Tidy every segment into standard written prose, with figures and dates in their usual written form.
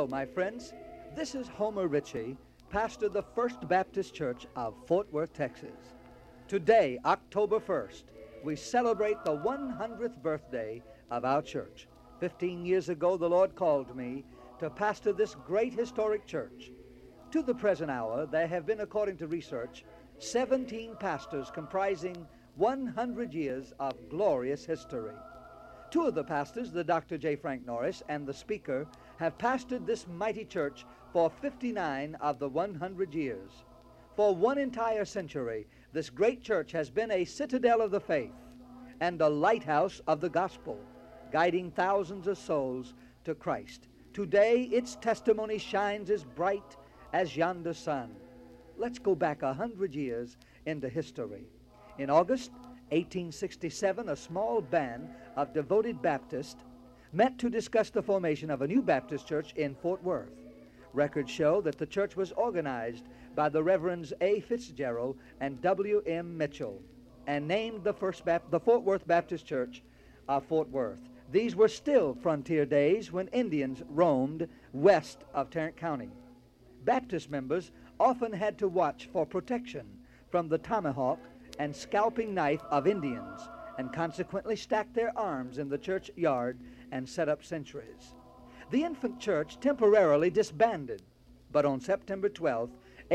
Hello, my friends. This is Homer Ritchie, pastor of the First Baptist Church of Fort Worth, Texas. Today, October 1st, we celebrate the 100th birthday of our church. 15 years ago, the Lord called me to pastor this great historic church. To the present hour, there have been, according to research, 17 pastors comprising 100 years of glorious history. Two of the pastors, the Dr. J. Frank Norris and the speaker, have pastored this mighty church for 59 of the 100 years. For one entire century, this great church has been a citadel of the faith and a lighthouse of the gospel, guiding thousands of souls to Christ. Today, its testimony shines as bright as yonder sun. Let's go back 100 years into history. In August 1867, a small band of devoted Baptists met to discuss the formation of a new Baptist church in Fort Worth. Records show that the church was organized by the Reverends A. Fitzgerald and W. M. Mitchell and named the Fort Worth Baptist Church of Fort Worth. These were still frontier days when Indians roamed west of Tarrant County. Baptist members often had to watch for protection from the tomahawk and scalping knife of Indians, and consequently stacked their arms in the church yard and set up sentries. The infant church temporarily disbanded, but on September 12,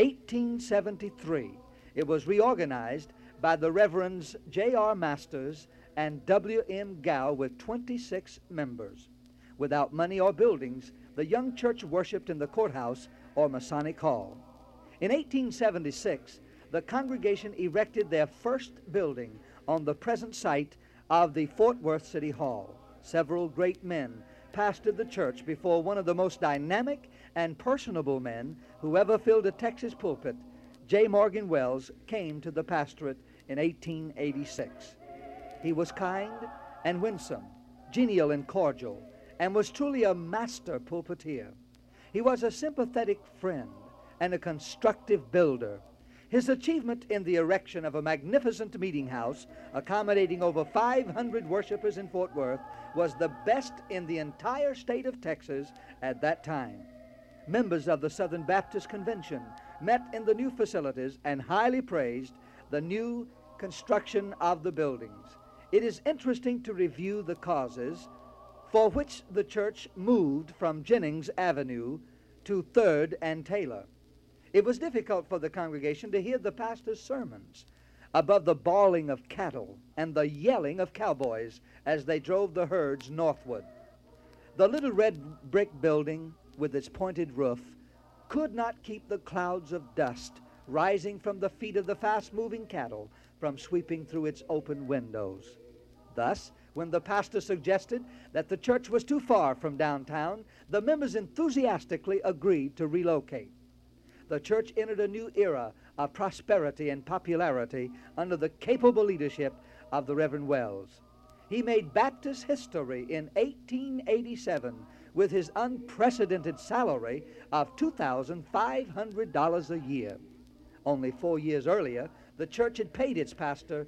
1873, it was reorganized by the Reverends J.R. Masters and W. M. Gow with 26 members. Without money or buildings, the young church worshiped in the courthouse or Masonic Hall. In 1876, the congregation erected their first building on the present site of the Fort Worth City Hall. Several great men pastored the church before one of the most dynamic and personable men who ever filled a Texas pulpit, J. Morgan Wells, came to the pastorate in 1886. He was kind and winsome, genial and cordial, and was truly a master pulpiteer. He was a sympathetic friend and a constructive builder. His achievement in the erection of a magnificent meeting house accommodating over 500 worshipers in Fort Worth was the best in the entire state of Texas at that time. Members of the Southern Baptist Convention met in the new facilities and highly praised the new construction of the buildings. It is interesting to review the causes for which the church moved from Jennings Avenue to 3rd and Taylor. It was difficult for the congregation to hear the pastor's sermons above the bawling of cattle and the yelling of cowboys as they drove the herds northward. The little red brick building with its pointed roof could not keep the clouds of dust rising from the feet of the fast-moving cattle from sweeping through its open windows. Thus, when the pastor suggested that the church was too far from downtown, the members enthusiastically agreed to relocate. The church entered a new era of prosperity and popularity under the capable leadership of the Reverend Wells. He made Baptist history in 1887 with his unprecedented salary of $2,500 a year. Only 4 years earlier, the church had paid its pastor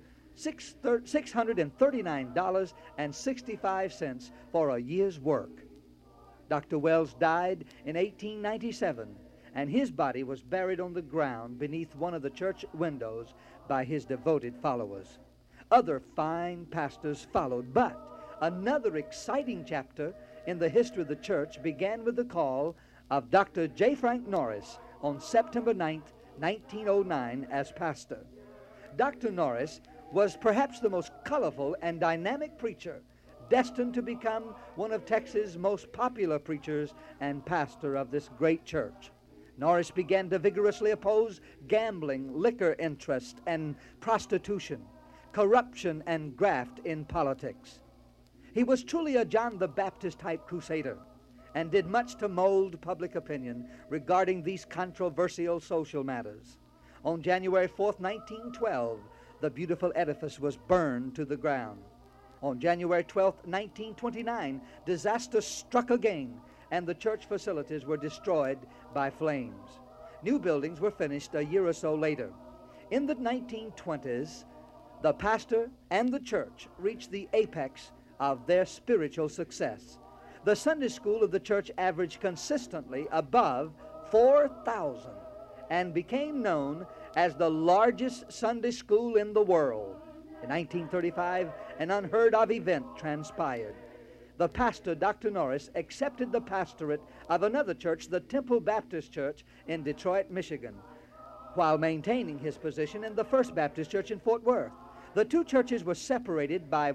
$639.65 for a year's work. Dr. Wells died in 1897, and his body was buried on the ground beneath one of the church windows by his devoted followers. Other fine pastors followed, but another exciting chapter in the history of the church began with the call of Dr. J. Frank Norris on September 9, 1909, as pastor. Dr. Norris was perhaps the most colorful and dynamic preacher, destined to become one of Texas' most popular preachers and pastor of this great church. Norris began to vigorously oppose gambling, liquor interest, and prostitution, corruption and graft in politics. He was truly a John the Baptist-type crusader and did much to mold public opinion regarding these controversial social matters. On January 4th, 1912, the beautiful edifice was burned to the ground. On January 12th, 1929, disaster struck again, and the church facilities were destroyed by flames. New buildings were finished a year or so later. In the 1920s, the pastor and the church reached the apex of their spiritual success. The Sunday school of the church averaged consistently above 4,000 and became known as the largest Sunday school in the world. In 1935, an unheard of event transpired. The pastor, Dr. Norris, accepted the pastorate of another church, the Temple Baptist Church in Detroit, Michigan, while maintaining his position in the First Baptist Church in Fort Worth. The two churches were separated by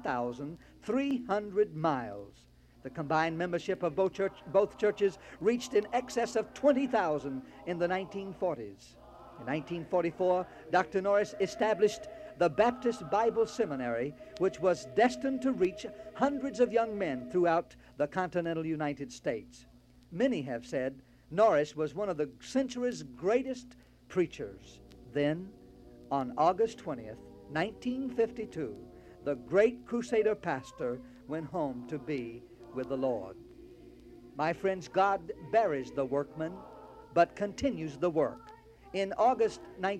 1,300 miles. The combined membership of both churches reached in excess of 20,000 in the 1940s. In 1944, Dr. Norris established the Baptist Bible Seminary, which was destined to reach hundreds of young men throughout the continental United States. Many have said Norris was one of the century's greatest preachers. Then, on August 20th, 1952, the great Crusader pastor went home to be with the Lord. My friends, God buries the workman, but continues the work. In August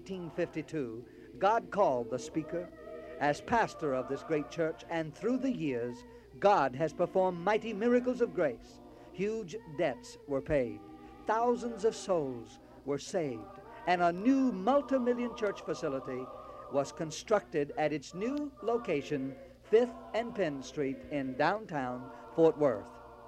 1952, God called the speaker as pastor of this great church, and through the years, God has performed mighty miracles of grace. Huge debts were paid. Thousands of souls were saved, and a new multi-million church facility was constructed at its new location, 5th and Penn Street in downtown Fort Worth.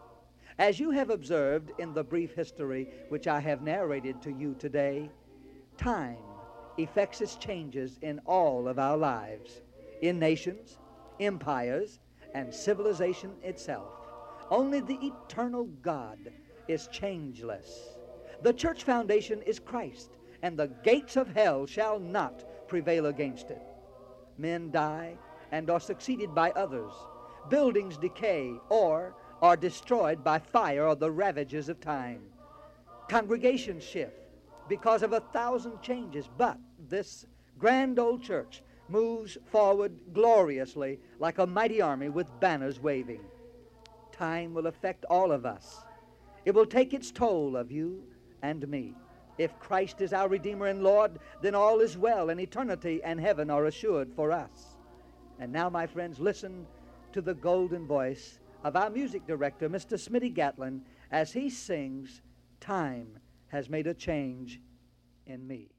As you have observed in the brief history which I have narrated to you today, time effects its changes in all of our lives, in nations, empires, and civilization itself. Only the eternal God is changeless. The church foundation is Christ, and the gates of hell shall not prevail against it. Men die and are succeeded by others. Buildings decay or are destroyed by fire or the ravages of time. Congregations shift because of 1,000 changes, but this grand old church moves forward gloriously like a mighty army with banners waving. Time will affect all of us. It will take its toll of you and me. If Christ is our Redeemer and Lord, then all is well, and eternity and heaven are assured for us. And now, my friends, listen to the golden voice of our music director, Mr. Smitty Gatlin, as he sings, "Time Has Made a Change in Me."